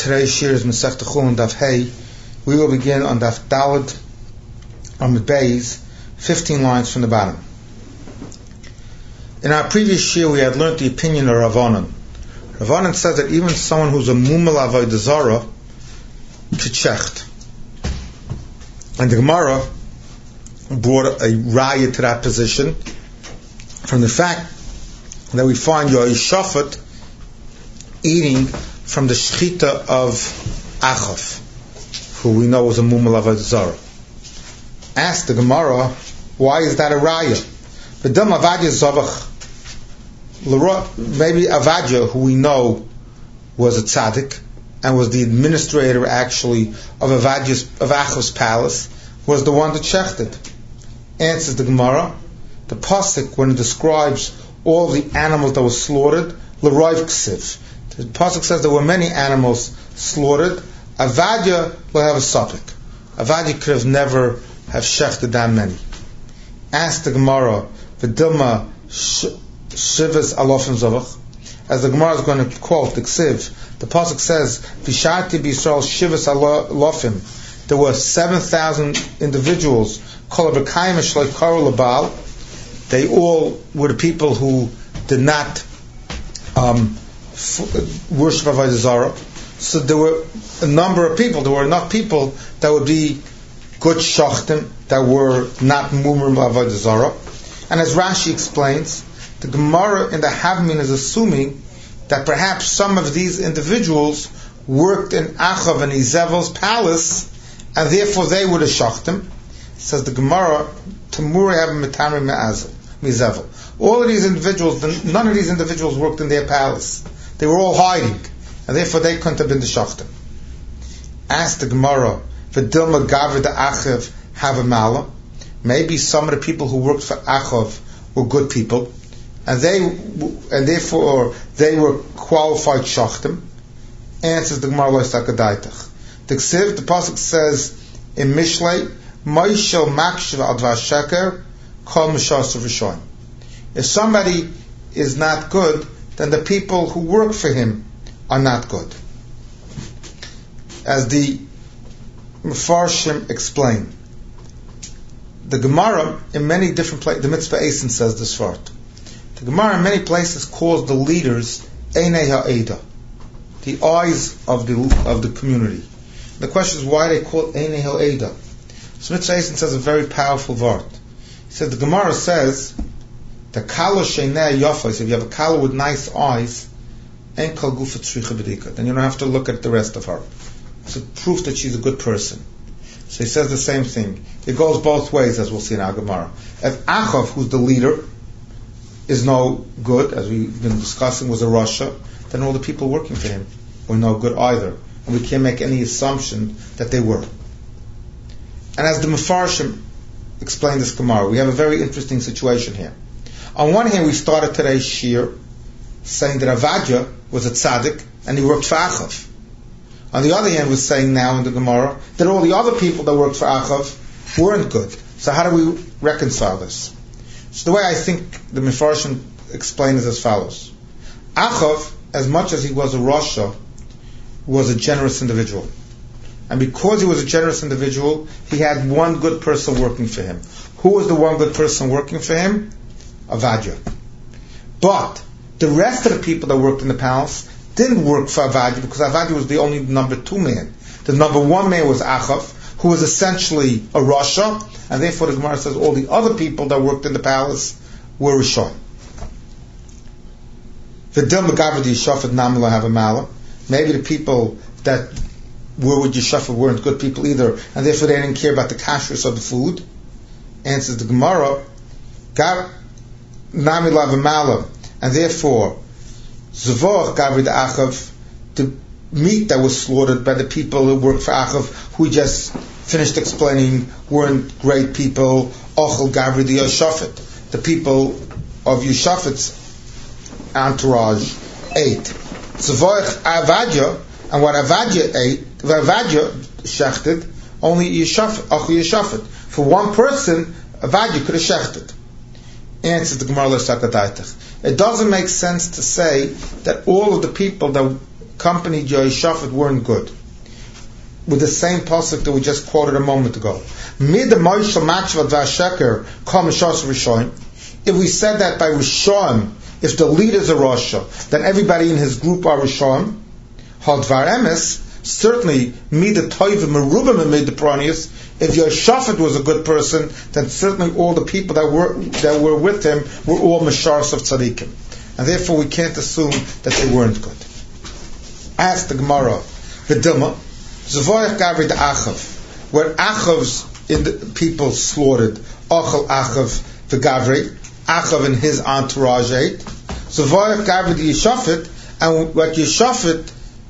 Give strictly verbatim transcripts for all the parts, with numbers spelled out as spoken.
Today's shir is Masechta Chulin Daf Hey. We will begin on Daf Daled on the Beis, fifteen lines from the bottom. In our previous shir, we had learnt the opinion of Rav Anan. Rav Anan says that even someone who's a Mumel Avodah Zarah could shecht. And the Gemara brought a raya to that position from the fact that we find Yoshafat eating from the shechita of Achav, who we know was a Mumel Avodah Zarah. Ask the Gemara, why is that a raya? V'dam Avadya Zavach, maybe Avadya, who we know was a tzaddik and was the administrator actually of Avadya's, of Achav's palace, was the one that shechted. Answers the Gemara, the pasuk when it describes all the animals that were slaughtered, l'roiv ksiv. The pasuk says there were many animals slaughtered. Avadya will have a suffix. Avadya could have never have shechted that many. Ask the Gemara, v'dilma shivas alofim zavach. As the Gemara is going to quote the ksiv, the pasuk says, "Visharti b'Yisrael shivas alofim." There were seven thousand individuals. Kol b'kayim shloi karu l'baal. They all were the people who did not um, f- worship Avodah Zarah. So there were a number of people. There were enough people that would be good shachtim, that were not mumrim Avodah Zarah. And as Rashi explains, the Gemara in the Havmin is assuming that perhaps some of these individuals worked in Achav and Izevel's palace, and therefore they were the shachtim. Says the Gemara, Tamuri have mitamri mizevel. All of these individuals, none of these individuals worked in their palace. They were all hiding, and therefore they couldn't have been the shachtim. Ask the Gemara, v'dilma gavir the Achav have a mala. Maybe some of the people who worked for Achav were good people, and they and therefore they were qualified shachtim. Answers the Gemara lo'isakadaitach. The ksiv, the pasuk says in Mishlei, Moishel makshiv al dvar sheker kol mishas v'shoim. If somebody is not good, then the people who work for him are not good. As the Mefarshim explain, the Gemara in many different places, the Mitzvah Eisen says this part. The Gemara in many places calls the leaders Einei Ha'eda, the eyes of the of the community. The question is why they call it Einei Ha'eda. So Mitzvah Eisen says a very powerful word. He said the Gemara says the kala sheinei yafos. If you have a kala with nice eyes, en kol gufa tzricha b'dika, then you don't have to look at the rest of her. It's a proof that she's a good person. So he says the same thing. It goes both ways, as we'll see in our Gemara. If Achav, who's the leader, is no good, as we've been discussing, was a Rasha, then all the people working for him were no good either. And we can't make any assumption that they were. And as the Mefarshim explained this Gemara, we have a very interesting situation here. On one hand, we started today's shir saying that Avadya was a tzaddik and he worked for Achav. On the other hand, we're saying now in the Gemara that all the other people that worked for Achav weren't good. So how do we reconcile this? So the way I think the Mefarshim explain is as follows. Achav, as much as he was a Rasha, was a generous individual. And because he was a generous individual, he had one good person working for him. Who was the one good person working for him? Avadya. But the rest of the people that worked in the palace didn't work for Avadya because Avadya was the only number two man. The number one man was Achav, who was essentially a Rasha, and therefore the Gemara says all the other people that worked in the palace were Rishon. Maybe the people that were with Yeshafat weren't good people either, and therefore they didn't care about the kashrus of the food. Answers the Gemara, Nami Lavamala, and therefore Zavor Gavrid Achav, the meat that was slaughtered by the people who worked for Achav, who we just finished explaining weren't great people. Ochel Gavrid Yeshafat, the people of Yeshafat's entourage ate. Zavor Avadya, and what Avadya ate, Avadya shechted, only Yeshafat, Ochel Yeshafat. For one person, Avadya could have shechted. Answers the Gemara l'shakadaitach. It doesn't make sense to say that all of the people that accompanied Yehoshaphat weren't good. With the same pasuk that we just quoted a moment ago. If we said that by Rishon, if the leaders are Rasha, then everybody in his group are Rishon, Hadvar Emes, certainly Mida Toivim Merubim and Mida Pranius, if Yehoshaphat was a good person, then certainly all the people that were that were with him were all Masharas of Tzadikim. And therefore we can't assume that they weren't good. Ask the Gemara, the Dilma, Zavoyach Gavri the Achav, where Achav's in the people slaughtered, Achal Achav the Gavri, Achav and his entourage ate, Zavoyach Gavri the Yehoshaphat, and what Yehoshaphat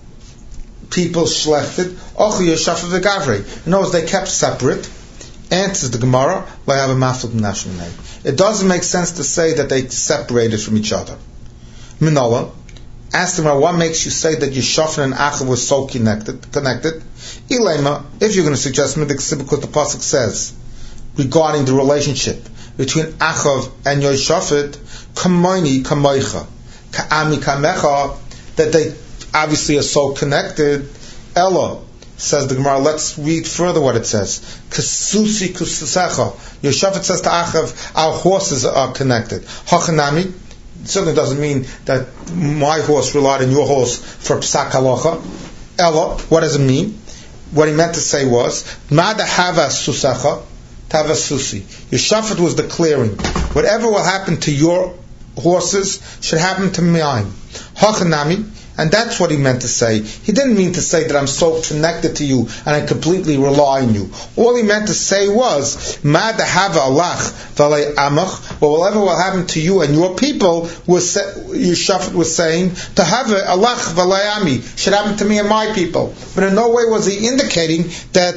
people shlechted, Achal Yehoshaphat the Gavri. In other words, they kept separate. Answers the Gemara, I have a mafluk national name. It doesn't make sense to say that they separated from each other. Minola, asked him, what makes you say that Yehoshaphat and Achav were so connected? Connected? Ilema, if you're going to suggest me, because the pasuk says regarding the relationship between Achav and Yehoshaphat, kamoini kamoicha, ka'ami kamecha, that they obviously are so connected. Ella, says the Gemara, let's read further what it says. Kasusi kususecha. Yehoshaphat says to Achav, our horses are connected. Hachanami, it certainly doesn't mean that my horse relied on your horse for psak halacha. Ella, what does it mean? What he meant to say was, Mada hava susecha, tava susi. Yehoshaphat was declaring, whatever will happen to your horses should happen to mine. Hachanami, and that's what he meant to say. He didn't mean to say that I'm so connected to you and I completely rely on you. All he meant to say was, Ma dehava alach v'alei amach, well, whatever will happen to you and your people, was Yehoshaphat was saying, to have alach v'alei ami, should happen to me and my people. But in no way was he indicating that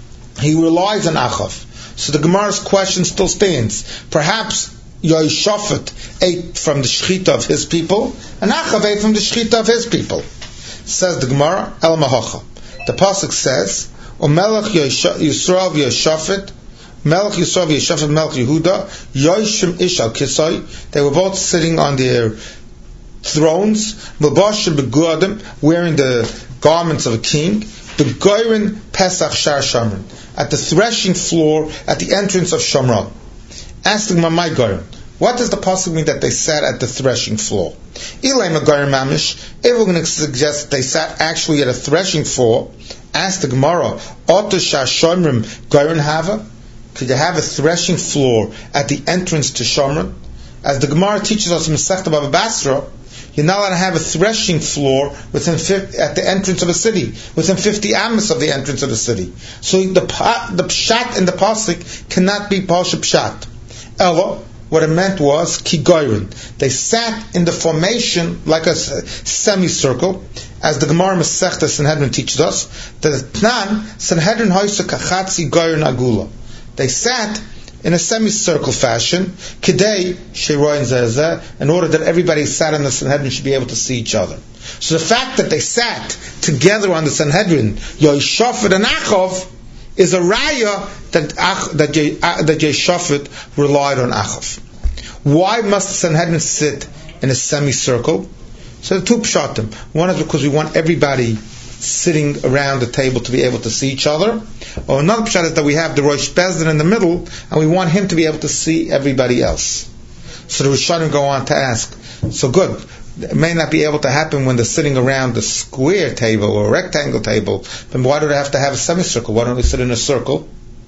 he relies on Achav. So the Gemara's question still stands. Perhaps Yehoshaphat ate from the shechita of his people, and Achav ate from the shechita of his people. Says the Gemara, El Mahacha. The pasuk says, O Melech Yisrael Yehoshaphat, Melech Yisrael Yehoshaphat, Melech Yehuda, Yoshim Ishal Kisai. They were both sitting on their thrones, Melbashim Beguadim, wearing the garments of a king, Begoyrin Pesach Shar Shamron, at the threshing floor at the entrance of Shamron. Asking my Goyim, what does the pasuk mean that they sat at the threshing floor? Ilay Goyim Mamish, if we're going to suggest that they sat actually at a threshing floor, ask the Gemara, Oto Shashomrim Goyim Hava? Could you have a threshing floor at the entrance to Shomron? As the Gemara teaches us in Masechta Baba Basra, you're not allowed to have a threshing floor within fifty, at the entrance of a city, within fifty amos of the entrance of the city. So the the pshat in the pasuk cannot be pasha pshat. Ella, what it meant was kigoyrin. They sat in the formation like a semicircle, as the Gemara Masechta Sanhedrin teaches us. The Tnan Sanhedrin hoisa kachatzi goyrin agula. They sat in a semicircle fashion, kidei sheiroin zeh, in order that everybody sat in the Sanhedrin should be able to see each other. So the fact that they sat together on the Sanhedrin, Yehoshaphat and Achav, is a raya that Ach, that Ye, uh, that Yehoshaphat relied on Achav. Why must the Sanhedrin sit in a semicircle? So the two pshatim. One is because we want everybody sitting around the table to be able to see each other. Or another pshat is that we have the Rosh Bezdin in the middle, and we want him to be able to see everybody else. So the Rishonim go on to ask, so good, it may not be able to happen when they're sitting around the square table or rectangle table, but why do they have to have a semicircle? Why don't they sit in a circle?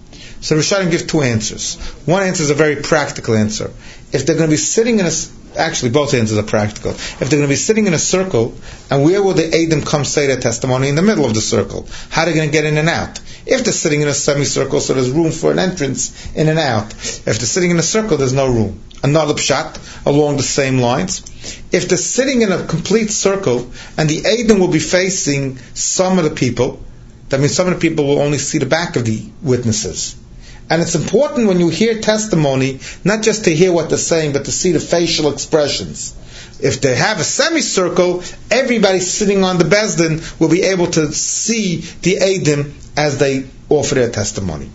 So Rishonim give two answers. One answer is a very practical answer. If they're going to be sitting in a, actually both answers are practical. If they're going to be sitting in a circle, and where will the Eidim come say their testimony? In the middle of the circle. How are they going to get in and out? If they're sitting in a semicircle, so there's room for an entrance in and out. If they're sitting in a circle, there's no room. Another pshat along the same lines. If they're sitting in a complete circle, and the Eidim will be facing some of the people, that means some of the people will only see the back of the witnesses. And it's important when you hear testimony, not just to hear what they're saying, but to see the facial expressions. If they have a semicircle, everybody sitting on the Bezdin will be able to see the Eidim as they offer their testimony.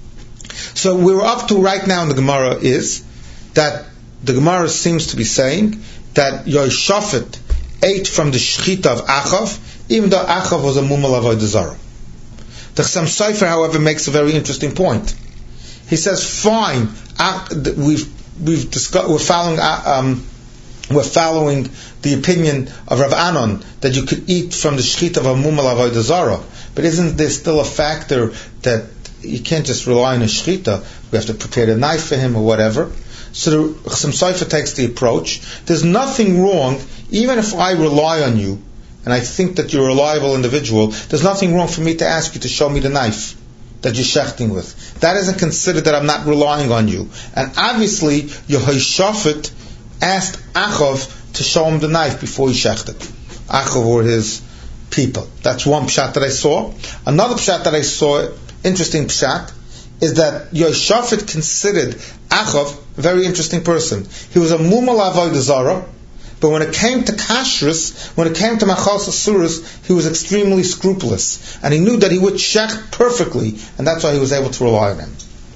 So we're up to right now in the Gemara is that the Gemara seems to be saying that Yehoshaphat ate from the shechita of Achav, even though Achav was a mumal avodah zarah. The Chassam Sofer, however, makes a very interesting point. He says, fine, we've we've discussed, we're following um, we're following the opinion of Rav Anon that you could eat from the shechita of a mumal avodah zarah, but isn't there still a factor that you can't just rely on a shechita? We have to prepare the knife for him or whatever. So the Chassam Sofer takes the approach, there's nothing wrong, even if I rely on you, and I think that you're a reliable individual, there's nothing wrong for me to ask you to show me the knife that you're shechting with. That isn't considered that I'm not relying on you. And obviously, Yehoshaphat asked Achav to show him the knife before he shechted. Achav or his people. That's one pshat that I saw. Another pshat that I saw, interesting pshat, is that Yehoshaphat considered Achav a very interesting person. He was a mumal avodah zarah, but when it came to kashrus, when it came to machals asuras, he was extremely scrupulous, and he knew that he would shecht perfectly, and that's why he was able to rely on him.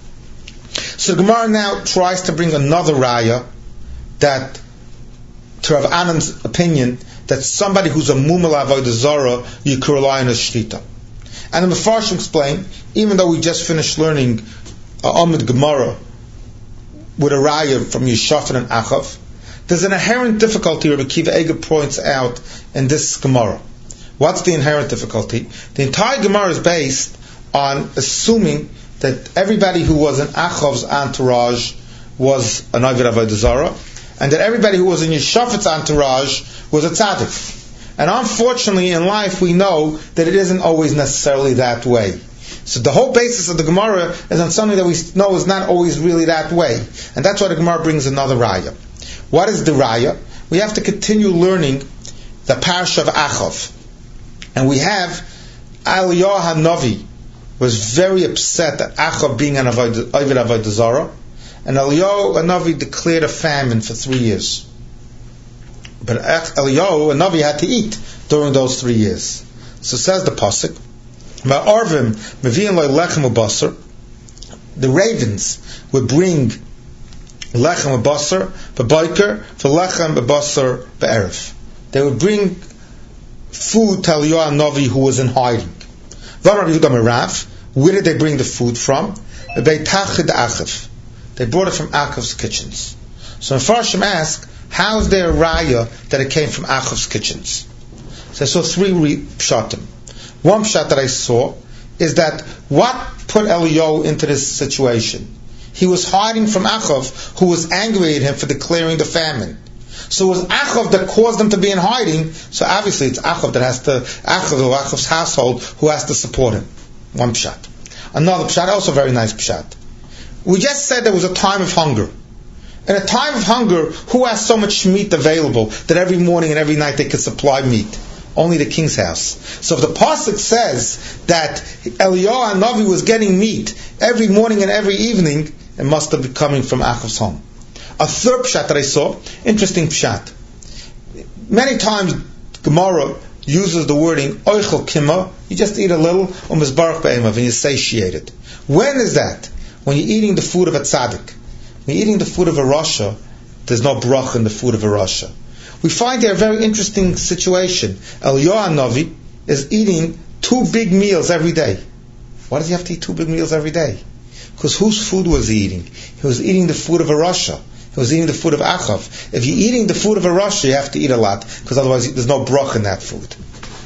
So the Gemara now tries to bring another raya that, to Rav Anon's opinion, that somebody who's a mumal avodah zarah, you can rely on his shechita. And the Mefarshim explain, even though we just finished learning uh, Amud Gemara with a raya from Yehoshaphat and Achav, there's an inherent difficulty Rabbi Akiva Eger points out in this Gemara. What's the inherent difficulty? The entire Gemara is based on assuming that everybody who was in Achav's entourage was an Ovid Avodah Zarah, and that everybody who was in Yehoshaphat's entourage was a tzaddik. And unfortunately in life we know that it isn't always necessarily that way. So the whole basis of the Gemara is on something that we know is not always really that way. And that's why the Gemara brings another raya. What is the raya? We have to continue learning the parasha of Achav. And we have Eliyahu HaNavi was very upset at Achav being an Ovid Avodah Zarah. And Eliyahu HaNavi declared a famine for three years. But Eliyahu HaNavi had to eat during those three years. So says the pasuk, Ma'arvim mevi'in lo lechem u'basar. The ravens would bring lechem u'basar b'boker v'lechem u'basar b'erev. They would bring food to Eliyahu HaNavi who was in hiding. V'amar Yehuda Merav, where did they bring the food from? Beitachid Achav. They brought it from Achav's kitchens. So Mefarshim ask, how is there a raya that it came from Achav's kitchens? So I saw three re- pshatim. One pshat that I saw is that what put Eliyahu into this situation? He was hiding from Achav, who was angry at him for declaring the famine. So it was Achav that caused them to be in hiding, so obviously it's Achav that has to, Achav or Achav's household, who has to support him. One pshat. Another pshat, also very nice pshat. We just said there was a time of hunger. In a time of hunger, who has so much meat available that every morning and every night they could supply meat? Only the king's house. So if the pasuk says that Eliyahu HaNavi was getting meat every morning and every evening, it must have been coming from Achav's home. A third pshat that I saw, interesting pshat. Many times Gemara uses the wording oichel kima, you just eat a little, or mizbarach be'emav, and you're satiated. When is that? When you're eating the food of a tzaddik. When you're eating the food of a rasha, there's no brach in the food of a rasha. We find there a very interesting situation. Eliyahu HaNavi is eating two big meals every day. Why does he have to eat two big meals every day? Because whose food was he eating? He was eating the food of a rasha. He was eating the food of Achav. If you're eating the food of a rasha, you have to eat a lot, because otherwise there's no brach in that food.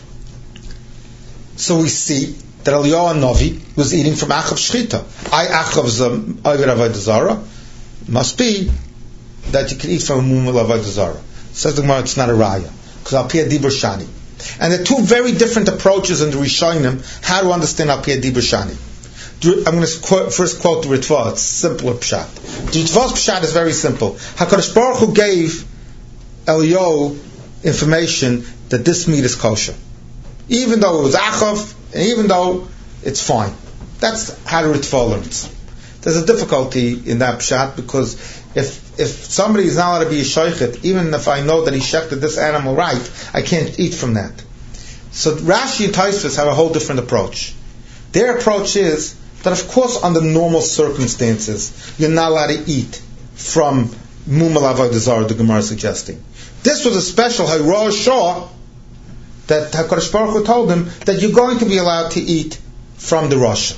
So we see that Eliyahu HaNavi was eating from Achav's shechita. I Achav's um, Ovid Avodah Zarah. Must be that you can eat from a mumal avodah zarah. Says the Gemara, it's not a raya, because al pi dibur shani. And there are two very different approaches in the Rishonim how to understand al pi dibur shani. I'm going to quote, first quote the Ritva. It's simpler pshat. The Ritva's pshat is very simple. Hakadosh Baruch Hu gave Eliyahu information that this meat is kosher, even though it was achav, and even though it's fine. That's how the Ritva learns. There's a difficulty in that pshat, because if if somebody is not allowed to be a shoichet, even if I know that he shechted this animal right, I can't eat from that. So Rashi and Tosfos have a whole different approach. Their approach is that, of course, under normal circumstances, you're not allowed to eat from mumal avodah zarah, the Gemara is suggesting. This was a special Hayrah Shah that HaKadosh Baruch Hu told him that you're going to be allowed to eat from the Rasha.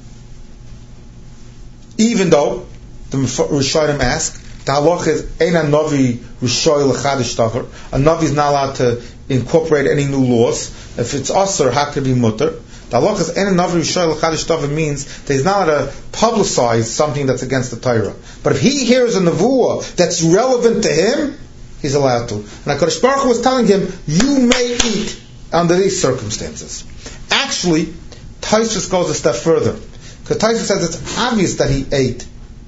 Even though, the Rishonim ask, the halacha is, Ein ha-Navi Rishoy l'chadish davar. A Navi is not allowed to incorporate any new laws. If it's Asr, how could it be Mutter? The halacha is, Ein ha-Navi Rishoy l'chadish davar means that he's not allowed to publicize something that's against the Torah. But if he hears a nevuah that's relevant to him, he's allowed to. And HaKadosh Baruch Hu was telling him, you may eat under these circumstances. Actually, Tosfos goes a step further. Because Tosfos says it's obvious that he ate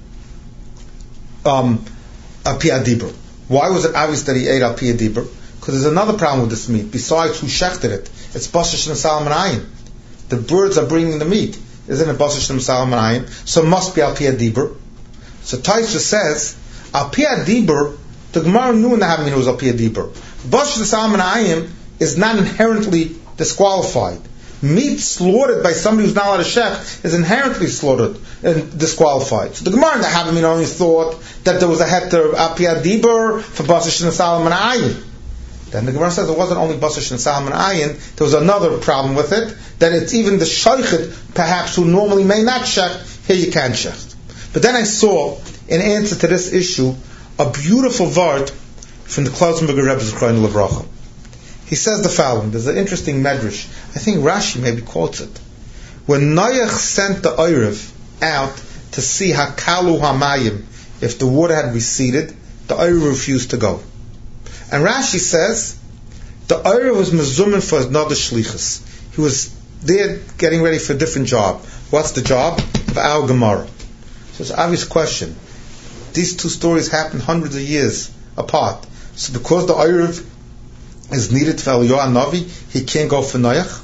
um, a pi adibur. Why was it obvious that he ate a pi adibur? Because there's another problem with this meat. Besides who shechted it, it's basar sh'nesal ayin. The birds are bringing the meat. Isn't it basar sh'nesal ayin? So it must be al pi adibur. So Tosfos says, al pi adibur, the Gemara knew in the Havamina it was al pi adibur. Basar sh'nesal ayin is not inherently disqualified. Meat slaughtered by somebody who's not allowed to shech is inherently slaughtered and disqualified. So the Gemara in the Havamina only thought that there was a heter al pi adibur for basar sh'nesal ayin. Then the Gemara says it wasn't only basar sh'nesal ayin. There was another problem with it, that it's even the shaychit perhaps who normally may not shech, here you can shech. But then I saw, in answer to this issue, a beautiful vart from the Klausenberger Rebbe Zechron Levracha. He says the following. There's an interesting medrash. I think Rashi maybe quotes it. When Noach sent the Erev out to see Hakalu Hamayim, if the water had receded, the Erev refused to go. And Rashi says the Erev was mezumin for another shlichus. He was there getting ready for a different job. What's the job? Of our Gemara. So it's an obvious question. These two stories happened hundreds of years apart. So because the Erev is needed for Eliyahu Navi, he can't go for Noach?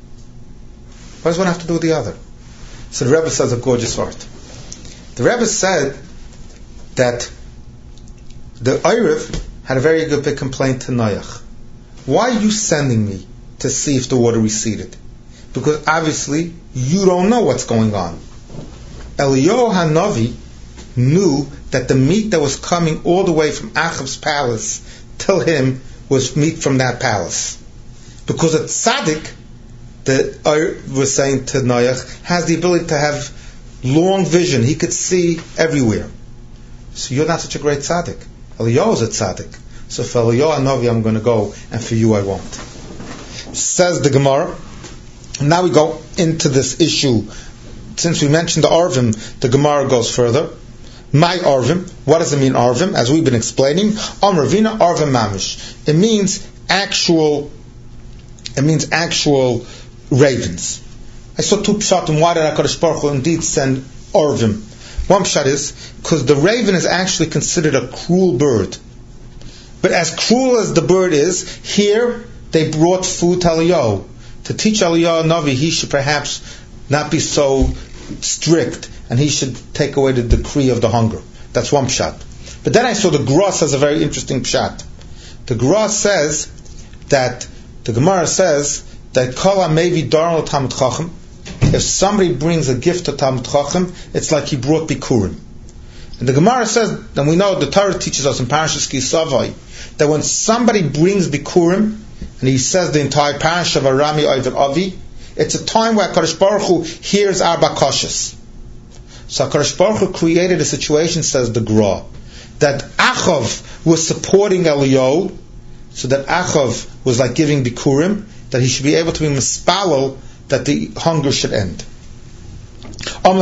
What does one have to do with the other? So the Rebbe says a gorgeous word. The Rebbe said that the Erev had a very good big complaint to Noach. Why are you sending me to see if the water receded? Because obviously you don't know what's going on. Eliyahu HaNavi knew that the meat that was coming all the way from Achav's palace till him was meat from that palace. Because a tzaddik, the Erev was saying to Noach, has the ability to have long vision. He could see everywhere. So you're not such a great tzaddik. Eliyahu is a tzaddik. So for Eliyahu HaNavi I'm going to go, and for you I won't. Says the Gemara. Now we go into this issue. Since we mentioned the Arvim, the Gemara goes further. My Arvim, what does it mean Arvim? As we've been explaining, Amravina Arvim Mamish. It means actual, it means actual ravens. I saw two pshatim. Why did HaKadosh Baruch Hu indeed send Arvim? One pshat is because the raven is actually considered a cruel bird. But as cruel as the bird is, here they brought food to Eliyahu. To teach Eliyahu Navi, he should perhaps not be so strict, and he should take away the decree of the hunger. That's one pshat. But then I saw the Gra says a very interesting pshat. The Gra says that, the Gemara says, that Kala maybe Darnal Talmud Chacham, if somebody brings a gift to Talmud Chacham, it's like he brought Bikurim. And the Gemara says, and we know the Torah teaches us in Parashas Ki Savai, that when somebody brings Bikurim, and he says the entire Parasha of Arami Oived Avi, it's a time where HaKadosh Baruch Hu hears our bakashas. So HaKadosh Baruch Hu created a situation, says the Gra, that Achav was supporting Eliyahu, so that Achav was like giving Bikurim, that he should be able to be mispalel, that the hunger should end. Who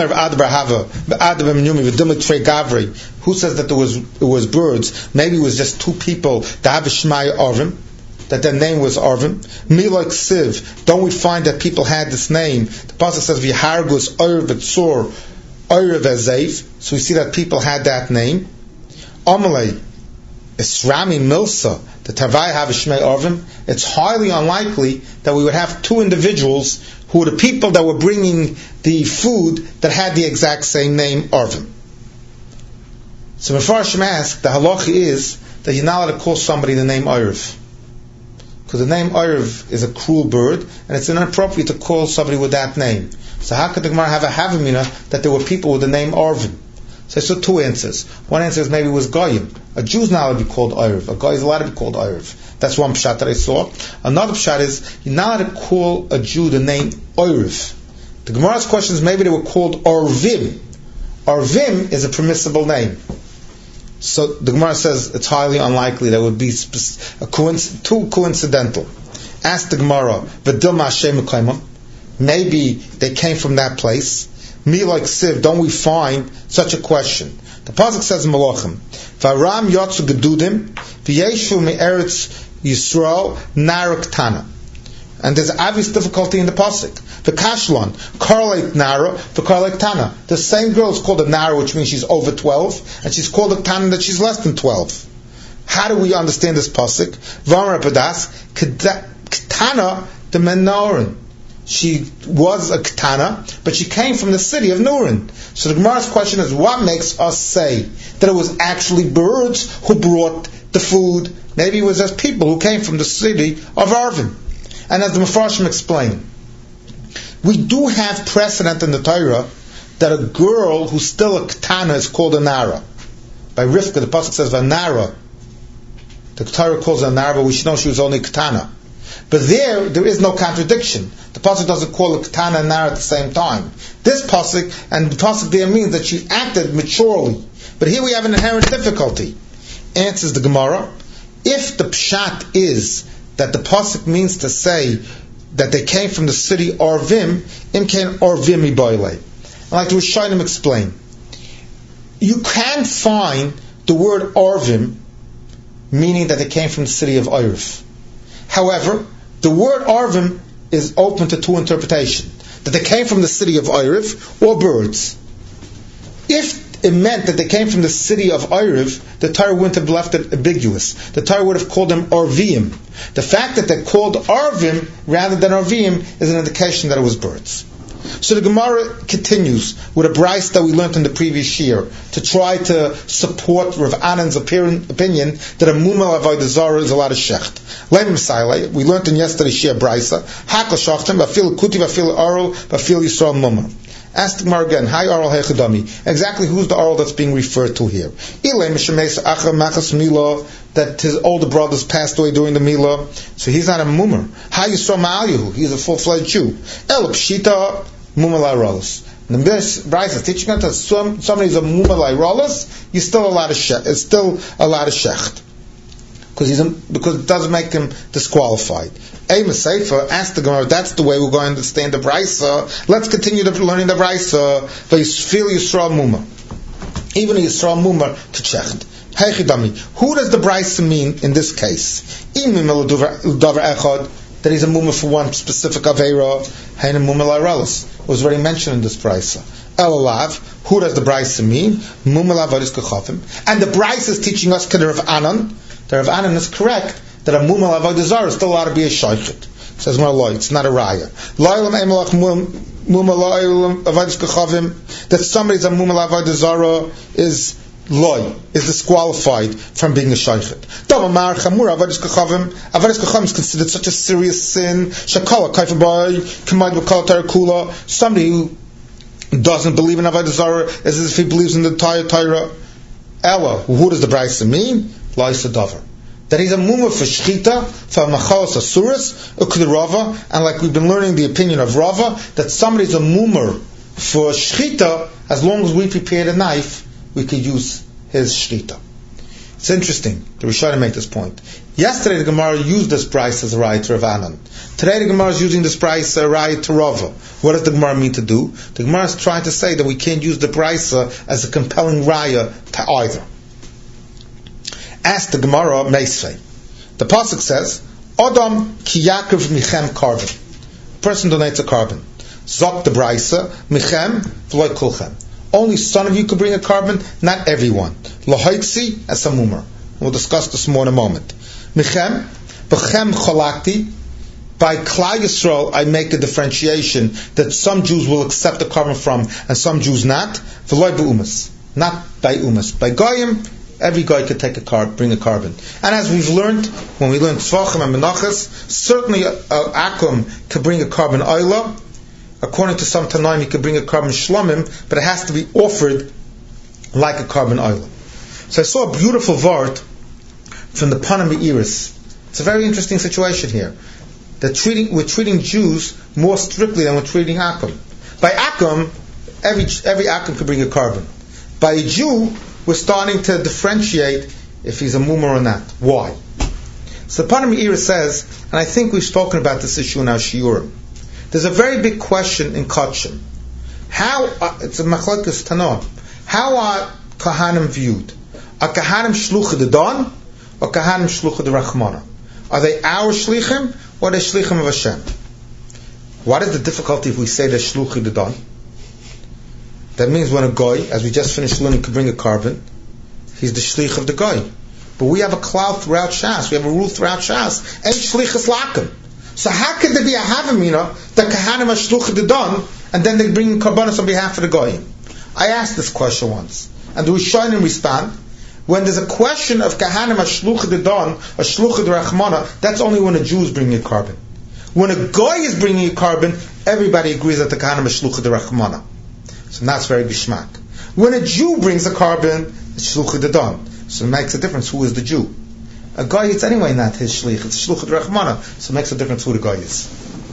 says that there was it was birds? Maybe it was just two people that have a Shmai Arvim, that their name was Arvim. Milok Siv. Don't we find that people had this name? The pasuk says V'hargus Orev Etzor Orev Ezev. So we see that people had that name. Amalei Esrami Milsa. The Tavai have a Shmei Arvim. It's highly unlikely that we would have two individuals who were the people that were bringing the food that had the exact same name, Arvim. So Mefarshim ask, the halacha is that you're not allowed to call somebody the name Erev. Because the name Erev is a cruel bird, and it's inappropriate to call somebody with that name. So how could the Gemara have a Havamina that there were people with the name Arvim? So I saw two answers. One answer is maybe it was Goyim. A Jew's not allowed to be called Erev. A guy is allowed to be called Erev. That's one pshat that I saw. Another pshat is you're not allowed to call a Jew the name Erev. The Gemara's question is maybe they were called Arvim. Arvim is a permissible name. So the Gemara says it's highly unlikely that would be a coinc- too coincidental. Ask the Gemara, V'dilma Hashem Mekayimah. Maybe they came from that place. Me like Siv, don't we find such a question? The pasuk says in Malachim, V'aram yotzu gedudim, v'yeshu me'eretz Yisrael narak tana. And there's obvious difficulty in the pasuk. V'kashlon, correlate nara, v'korrelate tana. The same girl is called a nara, which means she's over twelve, and she's called a tana that she's less than twelve. How do we understand this pasuk? V'amar Padas, Ketana the Menorin. She was a Ketana, but she came from the city of Nurin. So the Gemara's question is, what makes us say that it was actually birds who brought the food? Maybe it was just people who came from the city of Arvin. And as the Mefarshim explain, we do have precedent in the Torah that a girl who's still a Ketana is called a Nara. By Rivka, the pasuk says Vanara. The Torah calls her a Nara, but we should know she was only a Ketana. But there, there is no contradiction. The pasuk doesn't call a Ketana and Nara at the same time. This pasuk, and the pasuk there means that she acted maturely. But here we have an inherent difficulty. Answers the Gemara, if the pshat is that the pasuk means to say that they came from the city Arvim, im kain Arvim ibayle. And like the Rishonim explain, you can find the word Arvim meaning that they came from the city of Erev. However, the word Arvim is open to two interpretations. That they came from the city of Erev or birds. If it meant that they came from the city of Erev, the Torah wouldn't have left it ambiguous. The Torah would have called them Arvim. The fact that they're called Arvim rather than Arvim is an indication that it was birds. So the Gemara continues with a brayso that we learned in the previous year to try to support Rav Anan's opinion that a mumel avodah zarah is a lot of shecht. We learned in yesterday's year brayso, hakol shachtem v'afil kuti v'afil aral v'afil Yisrael mumel. Ask the Gemara again, hi aral hechadami. Exactly who's the aral that's being referred to here? That his older brothers passed away during the Milah, so he's not a mummer. Hi Yisrael ma'alihu, he's a full-fledged Jew. El pshita mumel rollers. The brayso is teaching us that some, somebody is a mumel rollers, you're still a lot of shecht. It's still a lot of shecht. Because he's a, because it doesn't make him disqualified. Amos Sefer asked the Gemara, that's the way we're going to understand the brayso. Let's continue the, learning the brayso. V'yisfil Yisrael mummer. Even a Yisrael mummer to shecht. Who does the brayso mean in this case? That he's a mummer for one specific aveira. It was already mentioned in this brayso. Elalav, who does the brayso mean? And the brayso is teaching us Rav Anan. The Rav Anan is correct that a mumel avodah zarah is still allowed to be a shaychet. Says Marloy, it's not a raya. That somebody's a mumel avodah zarah is loy, is disqualified from being a shaychet. Avodah kachavim is considered such a serious sin. Shakala kaifabay k'mayid b'kol Torah kula. Somebody who doesn't believe in avodah zarah is as if he believes in the entire Torah. Ella, who does the brayso mean? Laisa davar. That he's a mumah for shchita, for machalas asuras, ukd Rava, and like we've been learning the opinion of Rava, that somebody's a mumah for shchita, as long as we prepare the knife, we could use his shchita. It's interesting. The Rishonim make this point. Yesterday the Gemara used this brayso as a raya to Rav Anan. Today the Gemara is using this brayso as a raya to Rava. What does the Gemara mean to do? The Gemara is trying to say that we can't use the brayso as a compelling raya to either. Ask the Gemara Meisvei. The pasuk says, Adam ki yakriv michem karben. Person donates a carbon. Zok the brayso, michem v'loy kulchem. Only some of you could bring a carbon, not everyone. Lahaitzi as a mummer. We'll discuss this more in a moment. Michem, b'chem cholakti. By Klal Yisrael, I make a differentiation that some Jews will accept the carbon from and some Jews not. V'loy b'umas. Not by umas. By goyim, every guy could take a card, bring a carbon. And as we've learned, when we learned Tzvachim and Menachas, certainly a, a Akum could bring a carbon Oila. According to some Tanaim, he could bring a carbon Shlomim, but it has to be offered like a carbon oil. So I saw a beautiful word from the Panama Iris. It's a very interesting situation here. That treating, we're treating Jews more strictly than we're treating Akum. By Akum, every every Akum could bring a carbon. By a Jew, we're starting to differentiate if he's a mumar or not. Why? So the Panama Iris says, and I think we've spoken about this issue in our shiurim. There's a very big question in Kotchim. How uh, it's a machlokes Tanah. How are Kahanim viewed? Are Kahanim shluchah de Don or Kahanim shluchah de Rachmana? Are they our shlichim or the shlichim of Hashem? What is the difficulty if we say they're shluchah de Don? That means when a goy, as we just finished learning, could bring a carbon, he's the shlich of the goy. But we have a cloud throughout Shas. We have a rule throughout Shas. And shlichus lakim. So how could there be a havamina that kahanim are shluchah de Don and then they bring karbanos on behalf of the goyim? I asked this question once, and the Rishonim respond. When there's a question of kahanim are shluchah de Don or shluchah de Rachmana, that's only when a Jew is bringing a carbon. When a goy is bringing a carbon, everybody agrees that the kahanim are shluchah de Rachmana. So that's very bishmak. When a Jew brings a carbon, it's shluchah de Don. So it makes a difference who is the Jew. A guy, it's anyway not his shlich, it's shluchah de Rachmana. So it makes a difference who the guy is.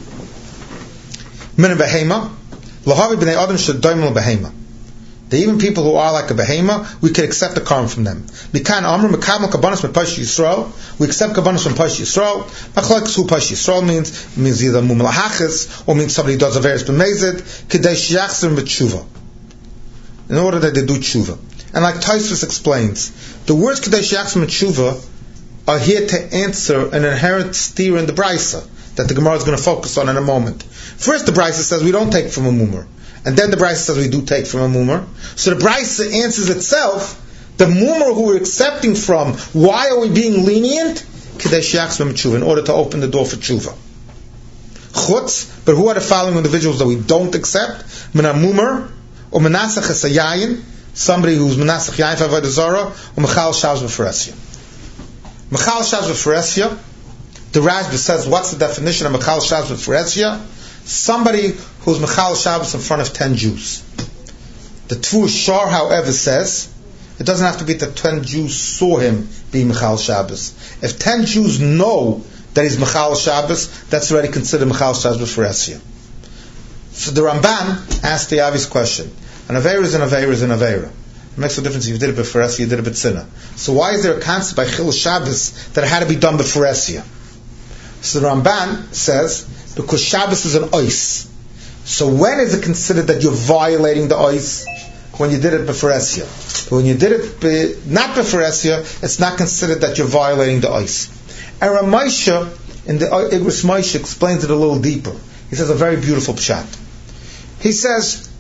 Min behema, lahavi b'nei adam shedoimel behema. The even people who are like a behema, we can accept a carbon from them. Mikan amr mekabel kabanos from Pash Yisrael. We accept kabanos from Pash Yisrael. Machlokes who Pash Yisrael means it means either mum lahachis or means somebody does a various b'mezid kedei shiachzim b'tshuva. In order that they do tshuva. And like Tosfos explains, the words kedei shiachzim b'tshuva are here to answer an inherent steer in the Brisa that the Gemara is going to focus on in a moment. First, the Brisa says we don't take from a mumar. And then the Brisa says we do take from a mumar. So the Brisa answers itself. The mumar who we're accepting from, why are we being lenient? Kedei shiachzim b'tshuva, in order to open the door for tshuva. Chutz, but who are the following individuals that we don't accept? Mina mumar, or menasach esayayin, somebody who's menasach yayin for avodah zarah, or mechal shavs b'feresya. Mechal shavs b'feresya, the Rashba says, what's the definition of mechal shavs b'feresya? Somebody who's mechal Shabbos in front of ten Jews. The Tvu Shor, however, says it doesn't have to be that ten Jews saw him be mechal Shabbos. If ten Jews know that he's mechal Shabbos, that's already considered mechal Shabbos b'feresya. So the Ramban asked the obvious question: an aveira is an aveira is an aveira. It makes no difference if you did it b'feresya, you did it b'tzina. So why is there a concept by Chil Shabbos that it had to be done b'feresya? So the Ramban says, because Shabbos is an ois. So when is it considered that you're violating the ois? When you did it b'feresya. But when you did it be, not b'feresya, it's not considered that you're violating the ois. And Ramosha, in the Igros Moshe, explains it a little deeper. He says a very beautiful pshat. He says,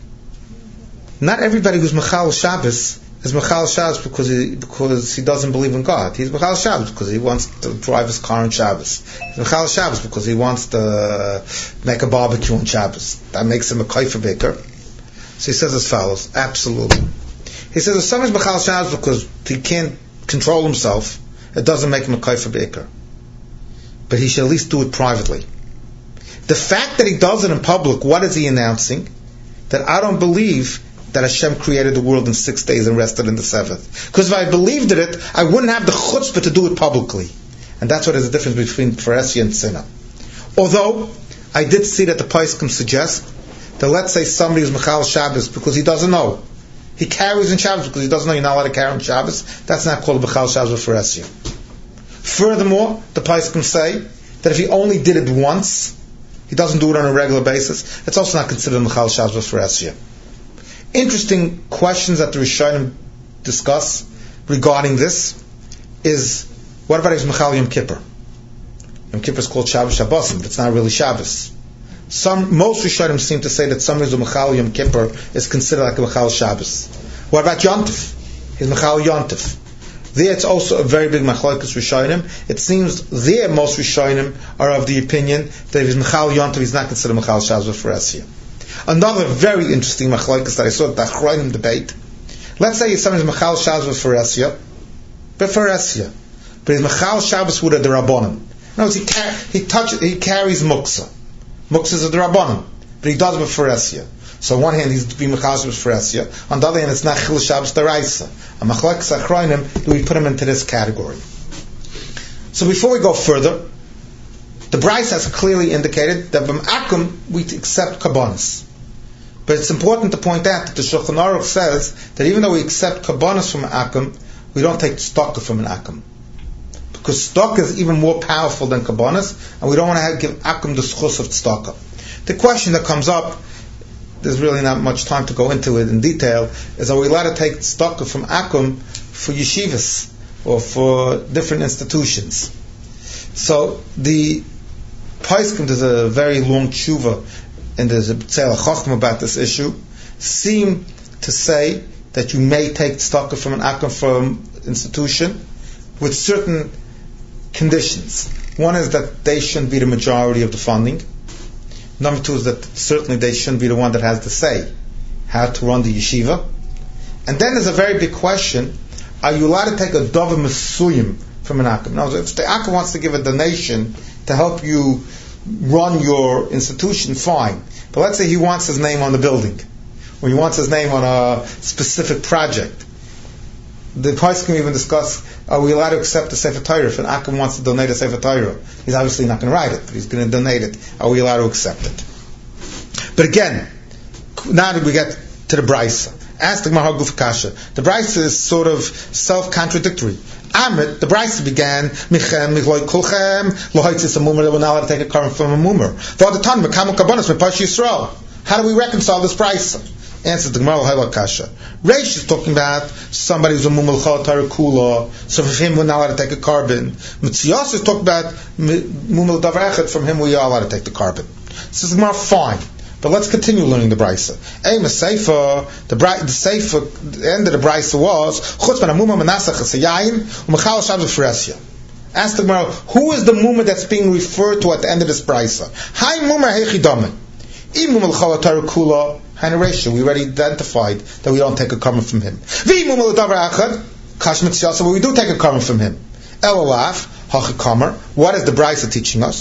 not everybody who's Mechal Shabbos is Mechal Shabbos because he, because he doesn't believe in God. He's Mechal Shabbos because he wants to drive his car on Shabbos. He's Mechal Shabbos because he wants to make a barbecue on Shabbos. That makes him a kaifer baker. So he says as follows, absolutely. He says if someone's Mechal Shabbos because he can't control himself, it doesn't make him a kaifer baker. But he should at least do it privately. The fact that he does it in public, what is he announcing? That I don't believe that Hashem created the world in six days and rested in the seventh. Because if I believed in it, I wouldn't have the chutzpah to do it publicly. And that's what is the difference between Pharisee and Sinna. Although, I did see that the Poskim suggest that let's say somebody is Mechal Shabbos because he doesn't know. He carries in Shabbos because he doesn't know you're not allowed to carry in Shabbos. That's not called Mechal Shabbos for Pharisee. Furthermore, the Poskim say that if he only did it once, he doesn't do it on a regular basis, it's also not considered Mechal Shabbos for Pharisee. Interesting questions that the Rishonim discuss regarding this is, what about his Mechal Yom Kippur? Yom Kippur is called Shabbos Shabbosim, but it's not really Shabbos. Some, most Rishonim seem to say that somebody who's a Mechal Yom Kippur is considered like a Mechal Shabbos. What about Yontif? His Mechal Yontif. There it's also a very big Machlokes Rishonim. It seems there most Rishonim are of the opinion that if he's Mechal Yontif, he's not considered Mechal Shabbos for Esiyah. Another very interesting machlokes that I saw at the Achronim debate. Let's say somebody's Mechal Shabbos for Esiyah, but for Esiyah, but he's Mechal Shabbos with a Derabonim. No, he car- he touches, he carries muksa. Muksa is a Derabonim, but he does it for Esiyah. So on one hand, he's to be Mechal Shabbos Fresia. On the other hand, it's not Chil Shabbos Daraisa. A Machlekes Achronim, do we put him into this category? So before we go further, the Bryce has clearly indicated that b'm'akum we accept kabbanis. But it's important to point out that the Shulchan Aruch says that even though we accept kabbanis from akum, we don't take tzedakah from an akum. Because tzedakah is even more powerful than kabbanis, and we don't want to give akum the schus of tzedakah. The question that comes up, there's really not much time to go into it in detail, is are we allowed to take tzedakah from akum for yeshivas or for different institutions? So the Paiskim, there's a very long tshuva, and there's a Tzeilah Chacham about this issue, seem to say that you may take tzedakah from an akum from institution with certain conditions. One is that they shouldn't be the majority of the funding. Number two is that certainly they shouldn't be the one that has the say how to run the yeshiva. And then there's a very big question: are you allowed to take a davar mesuyim from an akum? Now, if the akum wants to give a donation to help you run your institution, fine. But let's say he wants his name on the building, or he wants his name on a specific project. The Pais can even discuss: are we allowed to accept the Sefer Torah if an akum wants to donate a Sefer Torah? He's obviously not going to write it, but he's going to donate it. Are we allowed to accept it? But again, now that we get to the Brisa, ask the Gemara Guf Kasha. The Brisa is sort of self-contradictory. Amrit, the Brisa began, Michem, Michloi Kulchem, Lohitzis a Mumer, they were not allowed to take a carbon from a Mumer. For the time, Mekam Kabbanis, Mepash Yisrael. How do we reconcile this Brisa? Answers the Gemara Ha'ila Kasha. Reish is talking about somebody who's a Mumel Chal Torah Kula, so for him we're not allowed to take a carbon. Mitzias is talking about Mumel Davar Echad, from him we are allowed to take the carbon. Says the Gemara, fine. But let's continue learning the Brisa. Aim a Seifa, the Brisa, the Seifa, the end of the Brisa was Chutz ben Amuma Menasach Chasayayin Umechal Shabbos Fresia. Ask the Gemara, who is the Muma that's being referred to at the end of this Brisa? Hai Muma Hechi Damen. Im Mumel Chal Torah Kula. We already identified that we don't take a comment from him. But we do take a comment from him. Elolaf, Hachikamer. What is the Brisa teaching us?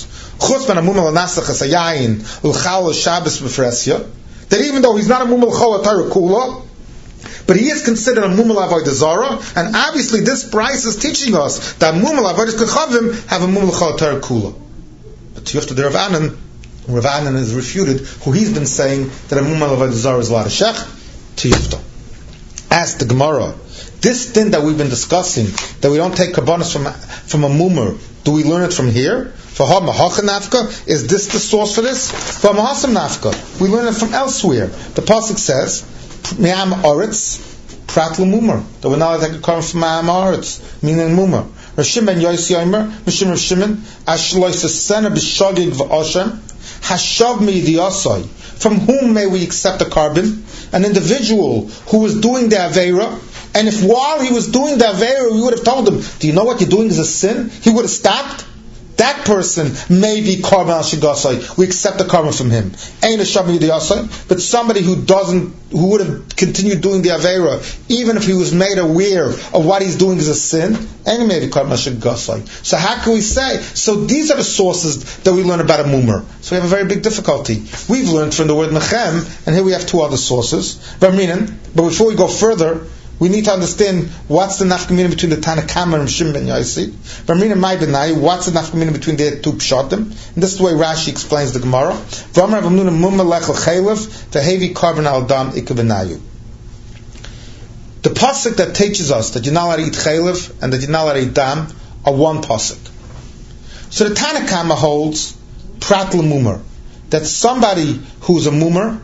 That even though he's not a Mumel Chol Torah Kula, but he is considered a Mumel Avodah Zarah, and obviously this Brisa is teaching us that Mumel Avodah Kechavim have a Mumel Chol Torah Kula. But Yufta the Rav Anan, Rav Anan is refuted, who he's been saying that a Mumel Avodah Zarah is Lada Shech, to Yufta. Ask the Gemara, this thing that we've been discussing, that we don't take kabbanis from from a Mumer, do we learn it from here? For Ha Mahacha Nafka, is this the source for this? For Mahasam Nafka, we learn it from elsewhere. The pasuk says, Me'am Oretz, Prat L'Mumer, that we're not allowed to take a carbon from Me'am Oretz, meaning Mumer. Rashim ben Yossi Yomer, Mishim Rashimon, Ashlois Sena B'Shogig V'Oshem, Hashav Me'idiyasai. From whom may we accept a carbon? An individual who was doing the Aveira, and if while he was doing the Aveira, we would have told him, do you know what you're doing is a sin? He would have stopped. That person may be carbon al shigasai. We accept the carbon from him. Ain't a shabbi yasai, but somebody who doesn't, who would have continued doing the avera, even if he was made aware of what he's doing is a sin, and he made a carbon al shigasai. So how can we say? So these are the sources that we learn about a mumer. So we have a very big difficulty. We've learned from the word mechem, and here we have two other sources. But before we go further, we need to understand what's the nafkamina between the Tanakama and Shimon ben Yossi. V'amrina mai benai, what's the nafkamina between the two pshatim? And this is the way Rashi explains the Gemara. V'amar v'amnuna mumma lechel chaylev v'hevi karban al dam ikabenayu. The pasuk that teaches us that you're not allowed to eat chaylev and that you're not allowed to eat dam are one pasuk. So the Tanakama holds prat l'mumar, that somebody who's a mumar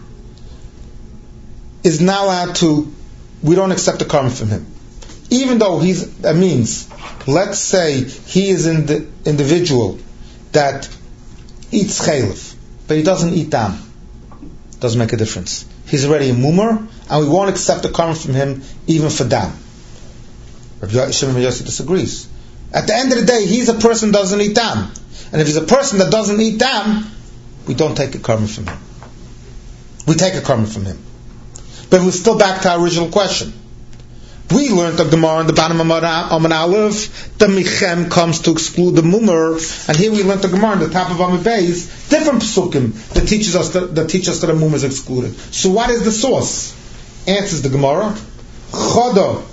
is not allowed to, we don't accept the karma from him. Even though he's, that means, let's say he is in the individual that eats chaylev, but he doesn't eat dam. Doesn't make a difference. He's already a mumar, and we won't accept the karma from him even for dam. Rabbi Shimon ben Yossi disagrees. At the end of the day, he's a person who doesn't eat dam. And if he's a person that doesn't eat dam, we don't take a karma from him. We take a karma from him. But we're still back to our original question. We learned the Gemara in the bottom of Amud Aleph. The Michem comes to exclude the Mumar, and here we learned the Gemara in the top of Amud Beis. Different psukim that teaches us that, that teach us that the Mumar is excluded. So what is the source? Answers the Gemara. Choda,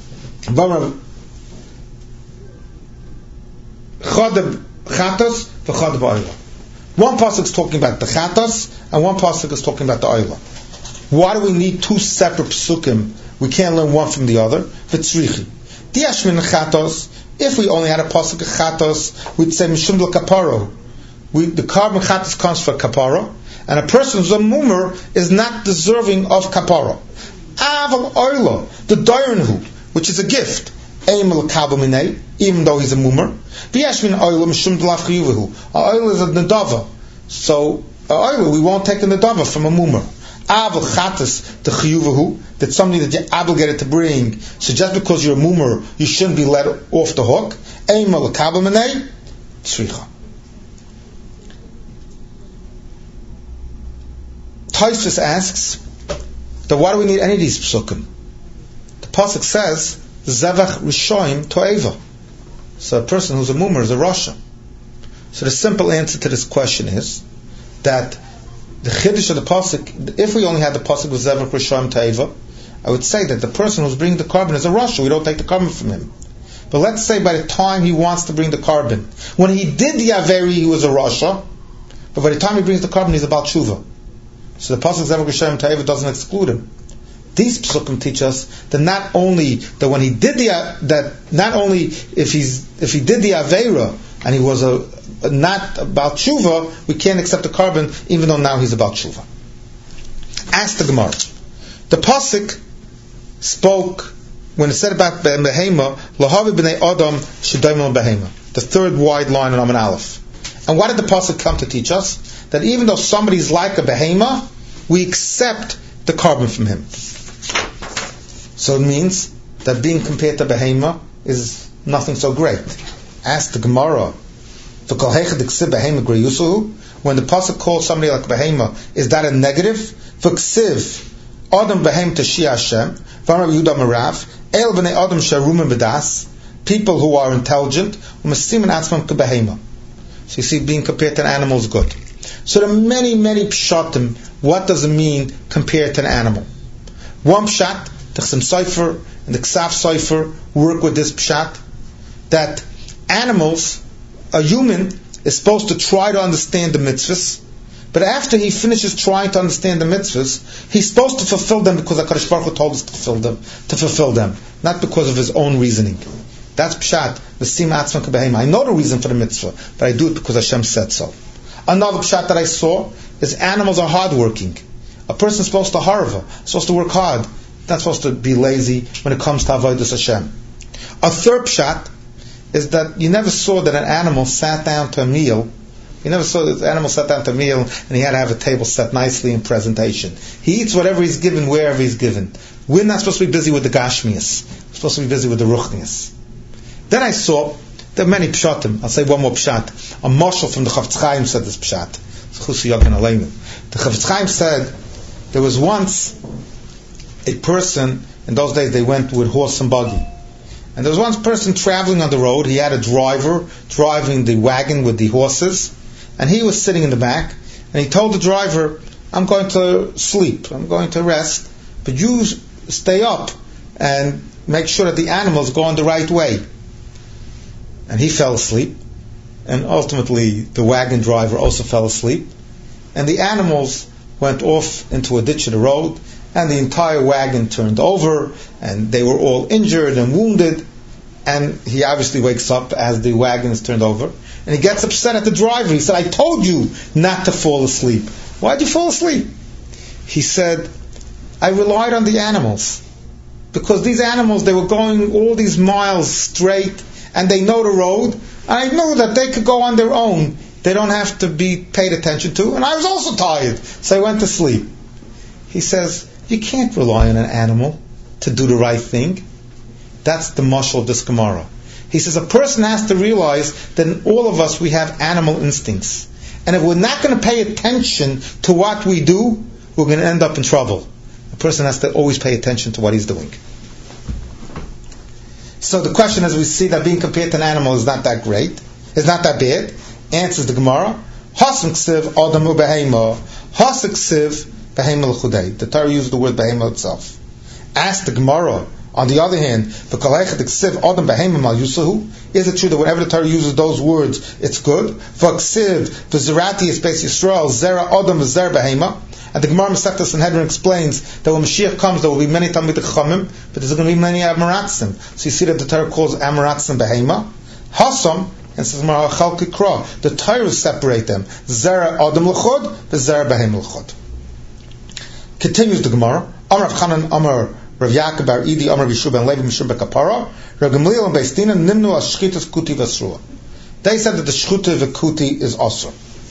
Choda Chatos, v'Choda v'Oila. One pasuk is talking about the Chatos, and one pasuk is talking about the Oila. Why do we need two separate psukim? We can't learn one from the other. V'tzrichi. Diashmin Chatos. If we only had a pasuk of Chatos, we'd say Mishum del Kaparo. We, the carbon Chatos comes for Kapara, and a person who's a Mumar is not deserving of Kapara. Aval Oila, the Doirenhu, which is a gift. Even though he's a mumar. Oil is a nadava. So, oil, we won't take a nadava from a mumar. Aval chatas the chiyuvahu, that's something that you're obligated to bring. So just because you're a mumar, you shouldn't be let off the hook. Eimal kabaminei tzricha. Tosfos asks that why do we need any of these psukim? The pasuk says Zevach Rishoim To'eva. So a person who's a mumar is a rasha. So the simple answer to this question is that the chiddush of the pasuk, if we only had the pasuk with Zevach Rishoim To'eva, I would say that the person who's bringing the carbon is a rasha. We don't take the carbon from him. But let's say by the time he wants to bring the carbon, when he did the averi, he was a rasha, but by the time he brings the carbon, he's a Baal Tshuva. So the pasuk Zevach Rishoim To'eva doesn't exclude him. These psukim teach us that not only that when he did the that not only if he's if he did the aveira and he was a, a not about tshuva, we can't accept the carbon even though now he's about tshuva. Ask the Gemara. The pasuk spoke when it said about behema lahavi b'nei adam shedaimon behema, the third wide line in Amud Aleph. And what did the pasuk come to teach us? That even though somebody's like a behema, we accept the carbon from him. So it means that being compared to behema is nothing so great. Ask the Gemara, when the pasuk calls somebody like behema, is that a negative? Adam behem teshi Hashem, v'amar Yehuda Merav, el b'nei Adam sharumim b'das, people who are intelligent, u'masimin atzmam to behema. So you see, being compared to an animal is good. So there are many, many pshatim. What does it mean compared to an animal? One pshat, the Chasam Sofer and the Ksaf Sofer work with this pshat, that animals, a human is supposed to try to understand the mitzvahs, but after he finishes trying to understand the mitzvahs, he's supposed to fulfill them because HaKadosh Baruch Hu told us to fulfill them, to fulfill them, not because of his own reasoning. That's pshat, the sim atzma k'behema. I know the reason for the mitzvah, but I do it because Hashem said so. Another pshat that I saw is animals are hardworking. A person is supposed to harva, supposed to work hard, not supposed to be lazy when it comes to avodas Hashem. A third pshat is that you never saw that an animal sat down to a meal. You never saw that an animal sat down to a meal and he had to have a table set nicely in presentation. He eats whatever he's given, wherever he's given. We're not supposed to be busy with the gashmias. We're supposed to be busy with the ruchnias. Then I saw there are many pshatim. I'll say one more pshat. A marshal from the Chafetz Chaim said this pshat. The Chafetz Chaim said there was once a person, in those days they went with horse and buggy. And there was one person traveling on the road. He had a driver driving the wagon with the horses, and he was sitting in the back, and he told the driver, I'm going to sleep, I'm going to rest, but you stay up and make sure that the animals go on the right way. And he fell asleep, and ultimately the wagon driver also fell asleep, and the animals went off into a ditch of the road, and the entire wagon turned over, and they were all injured and wounded, and he obviously wakes up as the wagon is turned over, and he gets upset at the driver. He said, I told you not to fall asleep. Why'd you fall asleep? He said, I relied on the animals, because these animals, they were going all these miles straight, and they know the road, and I knew that they could go on their own. They don't have to be paid attention to, and I was also tired, so I went to sleep. He says, you can't rely on an animal to do the right thing. That's the mashal of this Gemara. He says a person has to realize that in all of us we have animal instincts. And if we're not going to pay attention to what we do, we're going to end up in trouble. A person has to always pay attention to what he's doing. So the question is, we see that being compared to an animal is not that great, is not that bad. Answers the Gemara. Hasam ksiv adam ubehema. Hasam ksiv behema l'chudei. The Torah uses the word behema itself. Ask the Gemara. On the other hand, the kalechet ksiv adam behema mal yusahu. Is it true that whenever the Torah uses those words, it's good? For ksiv v'zerati is based Yisrael zera adam v'zer behema. And the Gemara Masechta Sanhedrin explains that when Mashiach comes, there will be many Talmidei Chachamim, but there's going to be many Amaratzim. So you see that the Torah calls Amaratzim behema. Hasam, and says Gemara Chalki Kra. The Torah separate them. Zera Adam l'chod, v'zera behema l'chod. Continues the Gemara. Amar Rav Chanan, Amar Rav Yaakov Bar Idi, Amar Bishu ben Levi Mishur ben Kapara, Rav Gamliel and Beistina nimnu as shchitas kuti v'asrua. They said that the shchuta v'kuti is asur.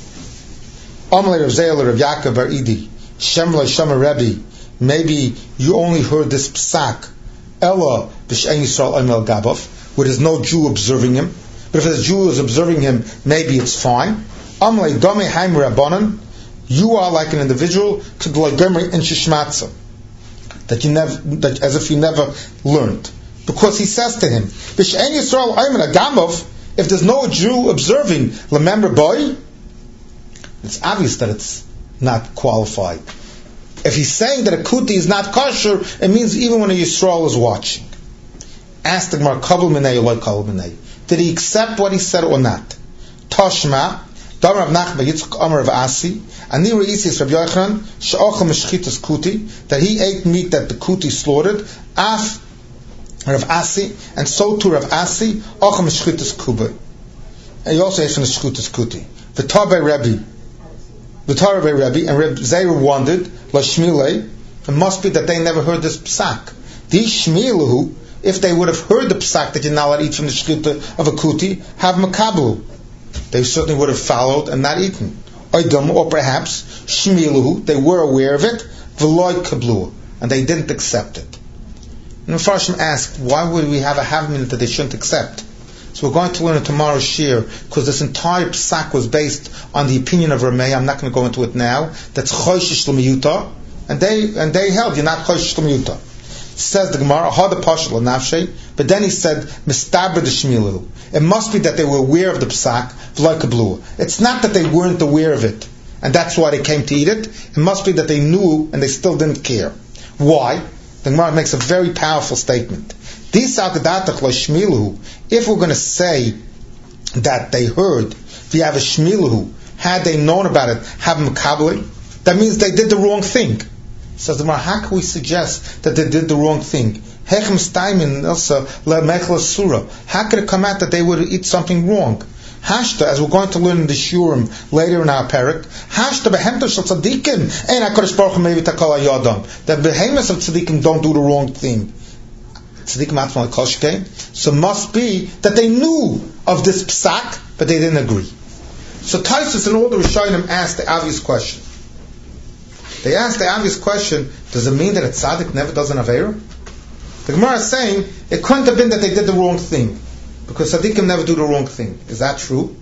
Amar Rav Zeil Rav Yaakov Bar Idi, Shem Shama Rebbe, maybe you only heard this psak, Ella b'shein Yisrael Oimel Gabav, where there's no Jew observing him. But if a Jew is observing him, maybe it's fine. Amle Dome Haim Rabbanan, you are like an individual in Shishmatza, that you never, that as if you never learned, because he says to him, b'shein Yisrael Oimel Gabav, if there's no Jew observing, remember boy, it's obvious that it's not qualified. If he's saying that a kuti is not kosher, it means even when a Yisrael is watching. Ask the Gemara, kabul minei or like kabul minei. Did he accept what he said or not? Toshma, Damar Rav Nachman Yitzchak Amar Rav Asi, Ani Reisius Rav Yochanan, She'ochel Meshchitas Kuti, that he ate meat that the kuti slaughtered, Af Rav Asi, and so too Rav Asi, Ochel Meshchitas Kubay. And he also ate from the Shchitas Kuti. V'tabei Rebbe, V'tabei Rebbe, and Reb Zeir wondered, La Shmilei, it must be that they never heard this psak. These Shmilahu, if they would have heard the psak that you're not allowed to eat from the shchita of a kuti, have makablu. They certainly would have followed and not eaten. Oidam, or perhaps shmiluhu, they were aware of it, v'loy kablu, and they didn't accept it. And the Farshim asked, why would we have a havmin that they shouldn't accept? So we're going to learn in tomorrow's shir, because this entire psak was based on the opinion of Rameh. I'm not going to go into it now. That's choishish l'miyuta, and they and they held you're not choishish l'miyuta. Says the Gemara, Hada Pashal Nafshay, but then he said, Mistabra de Shmilu. It must be that they were aware of the psak, V'loy. It's not that they weren't aware of it, and that's why they came to eat it. It must be that they knew and they still didn't care. Why? The Gemara makes a very powerful statement. If we're going to say that they heard, V'yav Shmilu, had they known about it, have Makabli, that means they did the wrong thing. Says the Gemara, how can we suggest that they did the wrong thing? How could it come out that they would eat something wrong? Hashta, as we're going to learn in the Shurim later in our parak, Hashta behemta shel tzadikim, ein HaKadosh Baruch Hu mevi takol hayadam. That behemoths of tzadikim don't do the wrong thing. Tzadikim atzma kol shkein. So it must be that they knew of this psak, but they didn't agree. So Taisus and all the Rishonim asked the obvious question. They asked the obvious question, does it mean that a tzaddik never does an aveira? The Gemara is saying, it couldn't have been that they did the wrong thing, because tzaddikim never do the wrong thing. Is that true?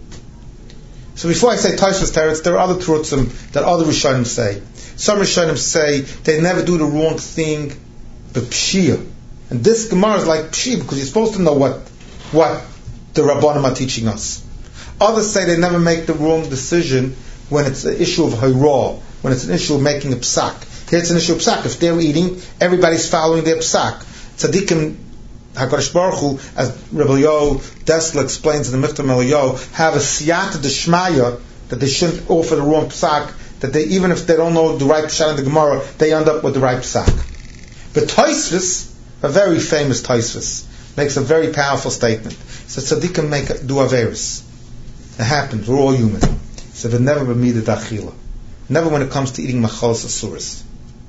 So before I say Taishas Teretz, there are other truths that other Rishonim say. Some Rishonim say they never do the wrong thing, but pshia. And this Gemara is like pshia, because you're supposed to know what what the Rabbanim are teaching us. Others say they never make the wrong decision when it's an issue of hayrah, when it's an issue of making a psak. Here it's an issue of psak. If they're eating, everybody's following their psak. Tzaddikim, HaKadosh Baruch Hu, as Rebbe Yo Dessler explains in the Miftah Meliyo, have a siyata d'shmaya that they shouldn't offer the wrong psak, that they, even if they don't know the right psak in the Gemara, they end up with the right psak. But Tosfos, a very famous Tosfos, makes a very powerful statement. He says, tzaddikim make do averis. It happens, we're all human. He said, but never b'midat achila. Never when it comes to eating machalos asuris.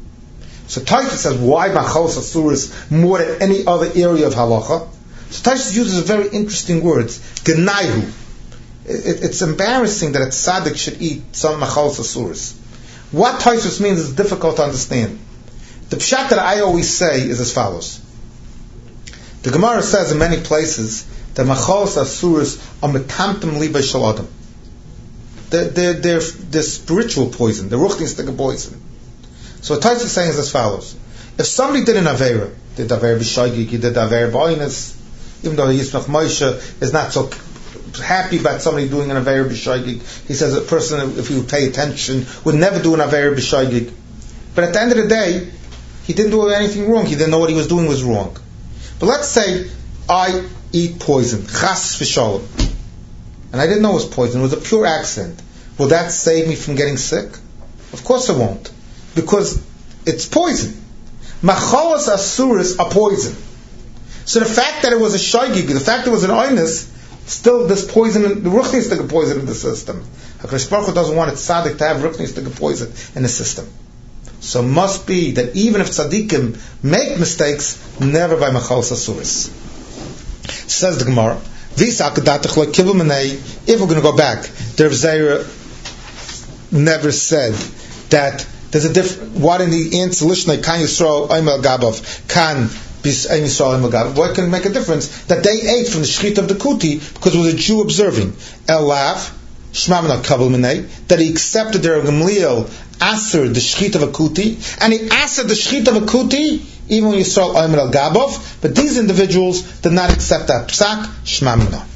So Tosfos says, why machalos asuris more than any other area of halacha? So Tosfos uses very interesting words. Genaihu. It, it's embarrassing that a tzaddik should eat some machalos asuris. What Tosfos means is difficult to understand. The pshat that I always say is as follows. The Gemara says in many places that machalos asuris are metamtem liba shel adam. They're, they're, they're, they're spiritual poison. They're ruchninstige poison. So what Tosfos is saying is as follows. If somebody did an Aveira, did Aveira b'shagig, he did Aveira b'oinus, even though Yismach Moshe is not so happy about somebody doing an Aveir B'Shoigig. He says a person, if he would pay attention, would never do an Aveir B'Shoigig. But at the end of the day, he didn't do anything wrong. He didn't know what he was doing was wrong. But let's say I eat poison, Chas v'Sholem, and I didn't know it was poison. It was a pure accident. Will that save me from getting sick? Of course it won't, because it's poison. Machalas asuris are poison. So the fact that it was a shoygig, the fact that it was an oinus, still this poison, the ruchnistic poison in the system. HaKadosh Baruch Hu doesn't want a tzaddik to have ruchnistic poison in the system. So it must be that even if tzaddikim make mistakes, never by machalas asuris. Says the Gemara, if we're going to go back, the Rav Zera never said that there's a different. What in the answer? Lishna kan Yisrael Oimel Gabov kan bis Ein Yisrael Oimel Gabov. What can make a difference? That they ate from the shechit of the kuti because it was a Jew observing. Elav Shmamna Kabel Minei, that he accepted their Gamliel Aser the shechit of a kuti, and he asked the shechit of a kuti even when Yisrael Oimel Gabov. But these individuals did not accept that psak Shmamna.